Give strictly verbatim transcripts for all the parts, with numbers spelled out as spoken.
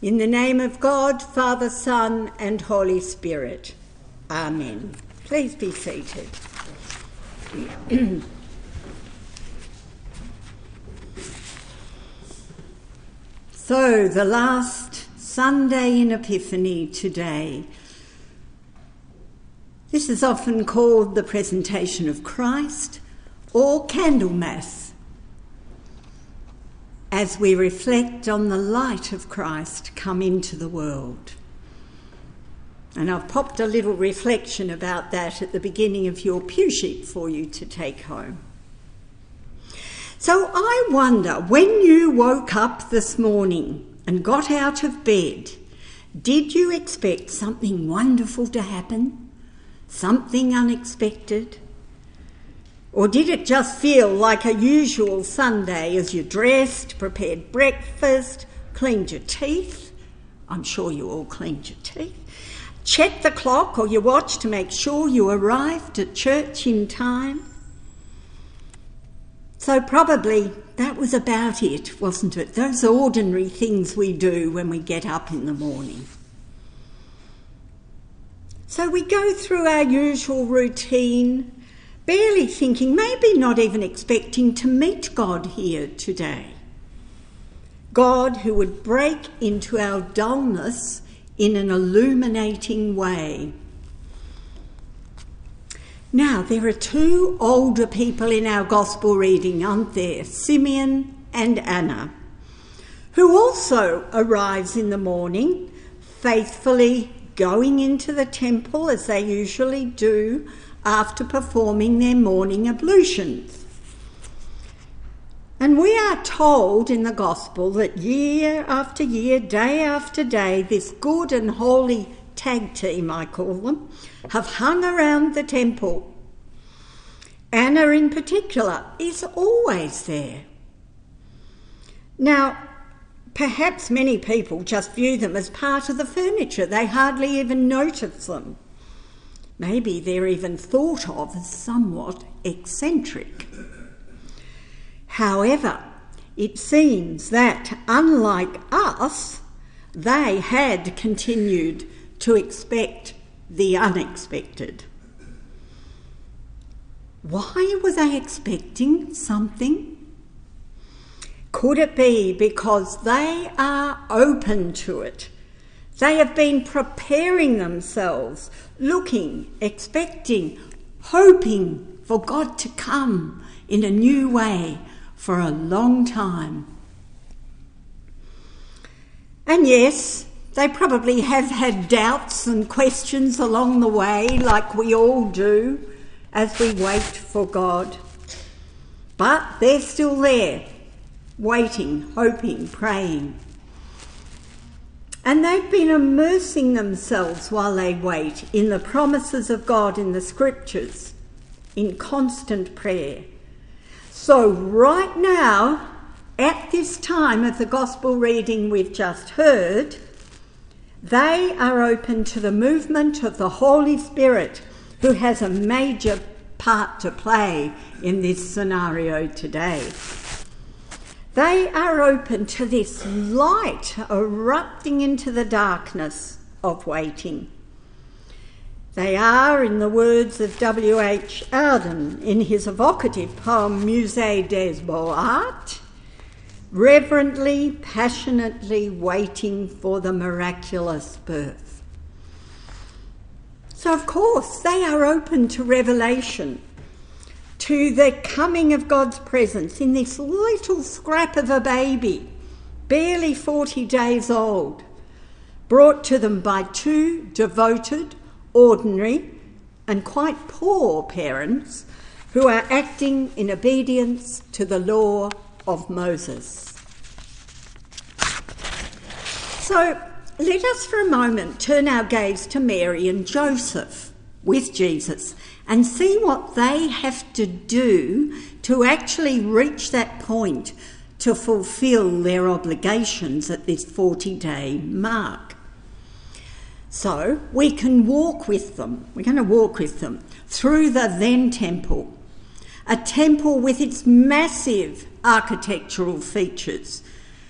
In the name of God, Father, Son, and Holy Spirit. Amen. Please be seated. So, the last Sunday in Epiphany today. This is often called the presentation of Christ or Candlemas, as we reflect on the light of Christ come into the world. And I've popped a little reflection about that at the beginning of your pew sheet for you to take home. So I wonder, when you woke up this morning and got out of bed, did you expect something wonderful to happen? Something unexpected? Or did it just feel like a usual Sunday as you dressed, prepared breakfast, cleaned your teeth? I'm sure you all cleaned your teeth. Checked the clock or your watch to make sure you arrived at church in time? So probably that was about it, wasn't it? Those ordinary things we do when we get up in the morning. So we go through our usual routine, barely thinking, maybe not even expecting to meet God here today. God who would break into our dullness in an illuminating way. Now, there are two older people in our gospel reading, aren't there? Simeon and Anna, who also arrives in the morning, faithfully going into the temple as they usually do, after performing their morning ablutions. And we are told in the gospel that year after year, day after day, this good and holy tag team, I call them, have hung around the temple. Anna in particular is always there. Now, perhaps many people just view them as part of the furniture. They hardly even notice them. Maybe they're even thought of as somewhat eccentric. However, it seems that, unlike us, they had continued to expect the unexpected. Why were they expecting something? Could it be because they are open to it? They have been preparing themselves, looking, expecting, hoping for God to come in a new way for a long time. And yes, they probably have had doubts and questions along the way, like we all do, as we wait for God. But they're still there, waiting, hoping, praying. And they've been immersing themselves while they wait in the promises of God in the Scriptures, in constant prayer. So right now, at this time of the Gospel reading we've just heard, they are open to the movement of the Holy Spirit, who has a major part to play in this scenario today. They are open to this light erupting into the darkness of waiting. They are, in the words of W H Auden in his evocative poem Musée des Beaux-Arts, reverently, passionately waiting for the miraculous birth. So, of course, they are open to revelation, to the coming of God's presence in this little scrap of a baby, barely forty days old, brought to them by two devoted, ordinary and quite poor parents who are acting in obedience to the law of Moses. So let us for a moment turn our gaze to Mary and Joseph with Jesus and see what they have to do to actually reach that point to fulfil their obligations at this forty-day mark. So we can walk with them, we're going to walk with them through the then temple, a temple with its massive architectural features,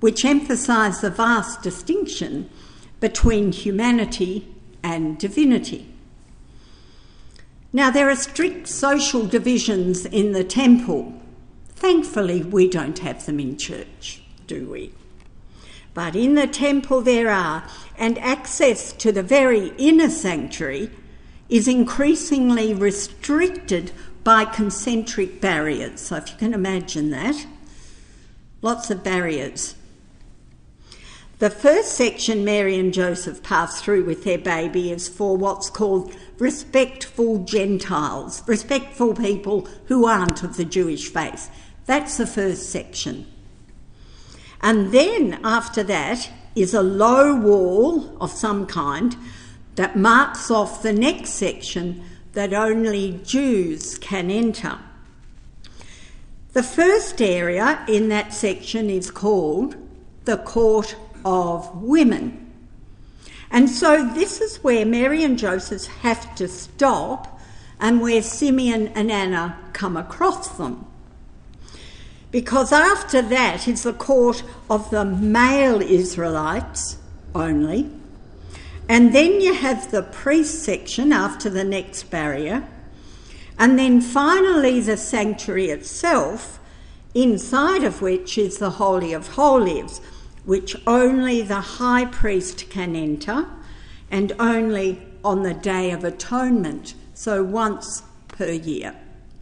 which emphasise the vast distinction between humanity and divinity. Now, there are strict social divisions in the temple. Thankfully, we don't have them in church, do we? But in the temple there are, and access to the very inner sanctuary is increasingly restricted by concentric barriers. So if you can imagine that, lots of barriers. The first section Mary and Joseph pass through with their baby is for what's called respectful Gentiles, respectful people who aren't of the Jewish faith. That's the first section. And then after that is a low wall of some kind that marks off the next section that only Jews can enter. The first area in that section is called the Court of Women. And so this is where Mary and Joseph have to stop and where Simeon and Anna come across them. Because after that is the court of the male Israelites only. And then you have the priest section after the next barrier. And then finally the sanctuary itself, inside of which is the Holy of Holies, which only the high priest can enter, and only on the Day of Atonement, so once per year.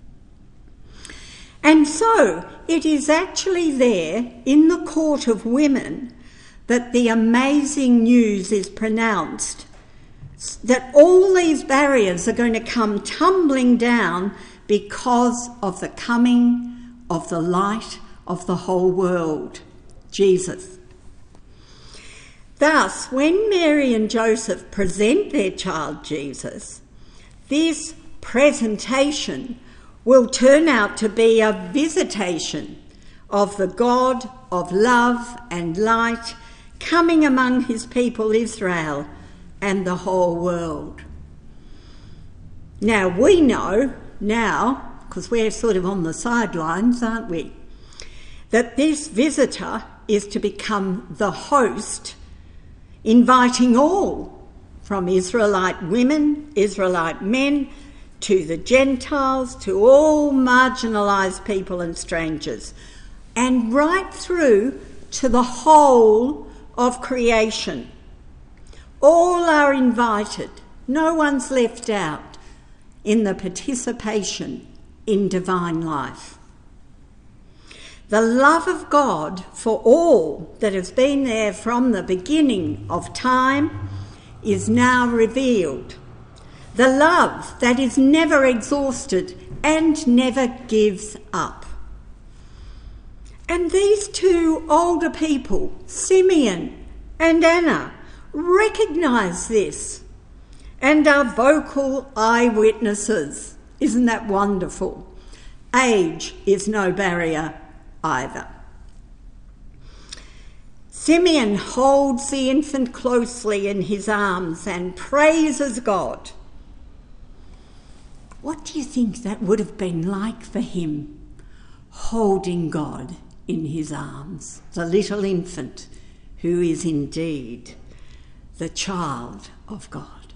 And so it is actually there in the Court of Women that the amazing news is pronounced, that all these barriers are going to come tumbling down because of the coming of the light of the whole world, Jesus. Thus, when Mary and Joseph present their child Jesus, this presentation will turn out to be a visitation of the God of love and light coming among his people Israel and the whole world. Now, we know now, because we're sort of on the sidelines, aren't we, that this visitor is to become the host, inviting all, from Israelite women, Israelite men, to the Gentiles, to all marginalised people and strangers, and right through to the whole of creation. All are invited. No one's left out in the participation in divine life. The love of God for all that has been there from the beginning of time is now revealed. The love that is never exhausted and never gives up. And these two older people, Simeon and Anna, recognise this and are vocal eyewitnesses. Isn't that wonderful? Age is no barrier either. Simeon holds the infant closely in his arms and praises God. What do you think that would have been like for him, holding God in his arms, the little infant who is indeed the child of God?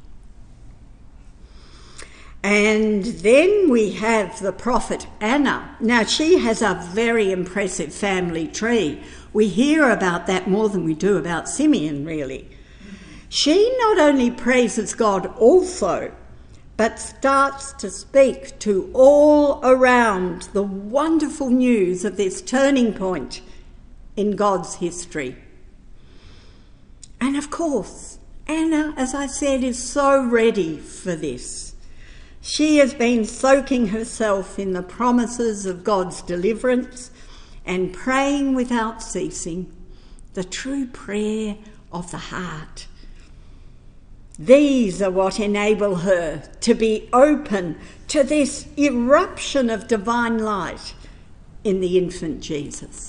And then we have the prophet Anna. Now, she has a very impressive family tree. We hear about that more than we do about Simeon, really. She not only praises God also, but starts to speak to all around the wonderful news of this turning point in God's history. And of course, Anna, as I said, is so ready for this. She has been soaking herself in the promises of God's deliverance and praying without ceasing, the true prayer of the heart. These are what enable her to be open to this eruption of divine light in the infant Jesus.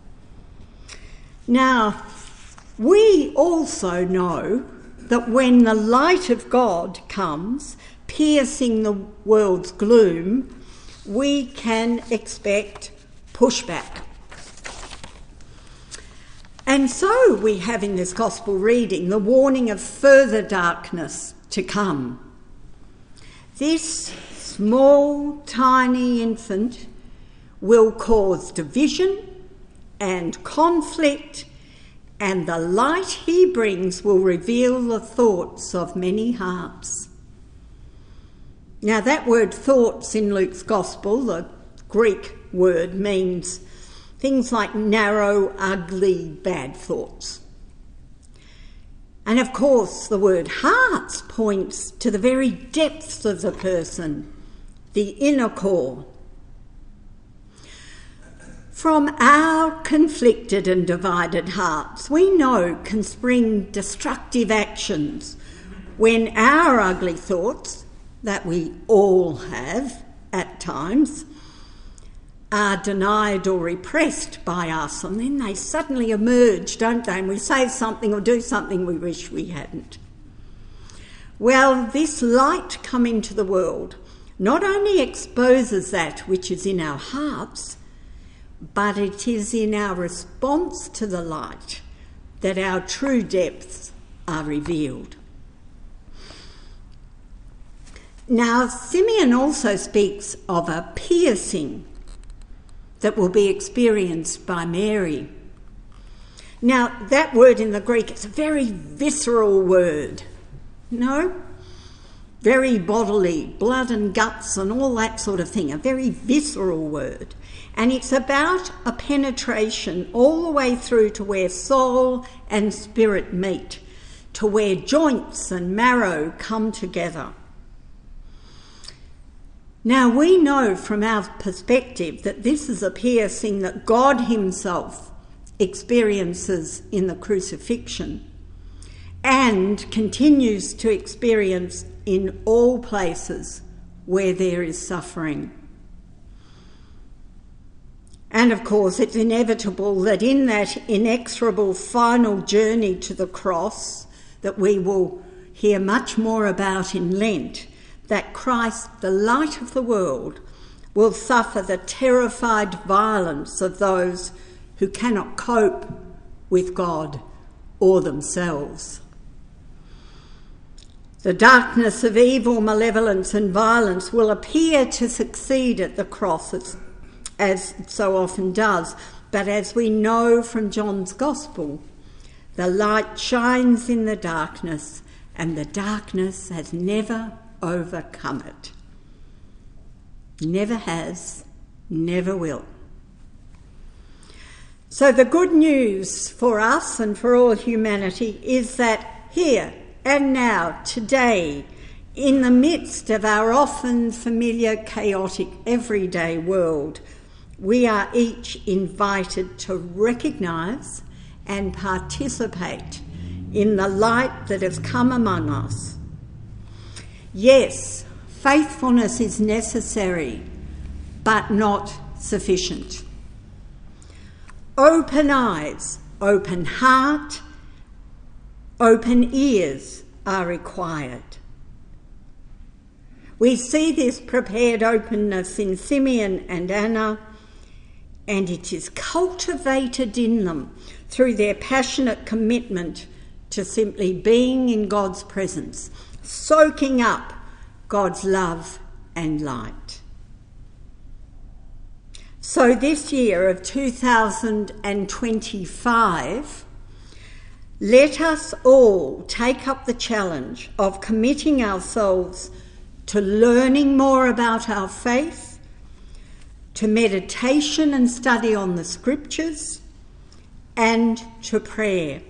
Now, we also know that when the light of God comes, piercing the world's gloom, we can expect pushback. And so we have in this gospel reading the warning of further darkness to come. This small, tiny infant will cause division and conflict, and the light he brings will reveal the thoughts of many hearts. Now, that word thoughts in Luke's gospel, the Greek word, means things like narrow, ugly, bad thoughts. And of course, the word hearts points to the very depths of the person, the inner core. From our conflicted and divided hearts, we know can spring destructive actions when our ugly thoughts, that we all have at times, are denied or repressed by us, and then they suddenly emerge, don't they? And we say something or do something we wish we hadn't. Well, this light coming into the world not only exposes that which is in our hearts, but it is in our response to the light that our true depths are revealed. Now, Simeon also speaks of a piercing that will be experienced by Mary. Now, that word in the Greek is a very visceral word, no? Very bodily, blood and guts and all that sort of thing, a very visceral word. And it's about a penetration all the way through to where soul and spirit meet, to where joints and marrow come together. Now, we know from our perspective that this is a piercing that God himself experiences in the crucifixion and continues to experience in all places where there is suffering. And of course, it's inevitable that in that inexorable final journey to the cross that we will hear much more about in Lent, that Christ, the light of the world, will suffer the terrified violence of those who cannot cope with God or themselves. The darkness of evil, malevolence and violence will appear to succeed at the cross, as, as it so often does, but as we know from John's Gospel, the light shines in the darkness, and the darkness has never overcome it. Never has, never will. So the good news for us and for all humanity is that here and now, today, in the midst of our often familiar, chaotic, everyday world, we are each invited to recognise and participate in the light that has come among us. Yes, faithfulness is necessary, but not sufficient. Open eyes, open heart, open ears are required. We see this prepared openness in Simeon and Anna, and it is cultivated in them through their passionate commitment to simply being in God's presence, soaking up God's love and light. So this year of two thousand twenty-five, let us all take up the challenge of committing ourselves to learning more about our faith, to meditation and study on the scriptures, and to prayer.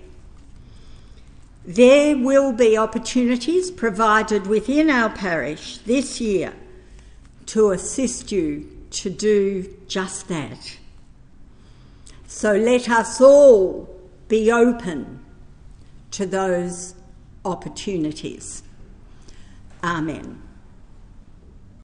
There will be opportunities provided within our parish this year to assist you to do just that. So let us all be open to those opportunities. Amen.